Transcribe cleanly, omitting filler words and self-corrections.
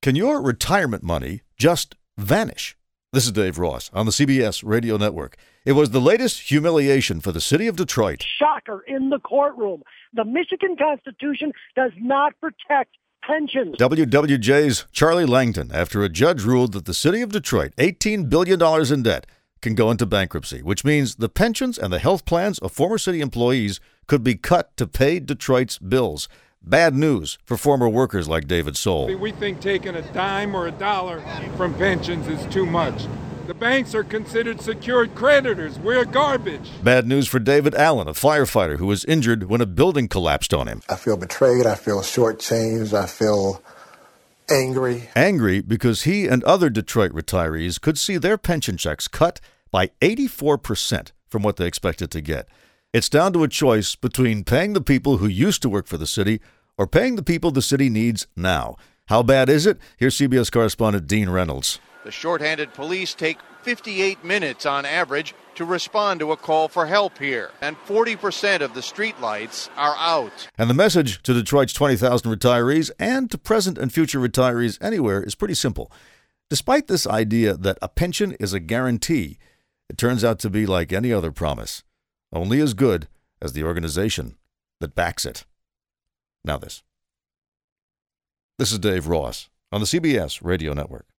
Can your retirement money just vanish? This is Dave Ross on the CBS Radio Network. It was the latest humiliation for the city of Detroit. Shocker in the courtroom. The Michigan Constitution does not protect pensions. WWJ's Charlie Langton, after a judge ruled that the city of Detroit, $18 billion in debt, can go into bankruptcy, which means the pensions and the health plans of former city employees could be cut to pay Detroit's bills. Bad news for former workers like David Soul. We think taking a dime or a dollar from pensions is too much. The banks are considered secured creditors. We're garbage. Bad news for David Allen, a firefighter who was injured when a building collapsed on him. I feel betrayed. I feel shortchanged. I feel angry. Angry because he and other Detroit retirees could see their pension checks cut by 84% from what they expected to get. It's down to a choice between paying the people who used to work for the city or paying the people the city needs now. How bad is it? Here's CBS correspondent Dean Reynolds. The shorthanded police take 58 minutes on average to respond to a call for help here, and 40% of the streetlights are out. And the message to Detroit's 20,000 retirees and to present and future retirees anywhere is pretty simple. Despite this idea that a pension is a guarantee, it turns out to be like any other promise, only as good as the organization that backs it. Now this. This is Dave Ross on the CBS Radio Network.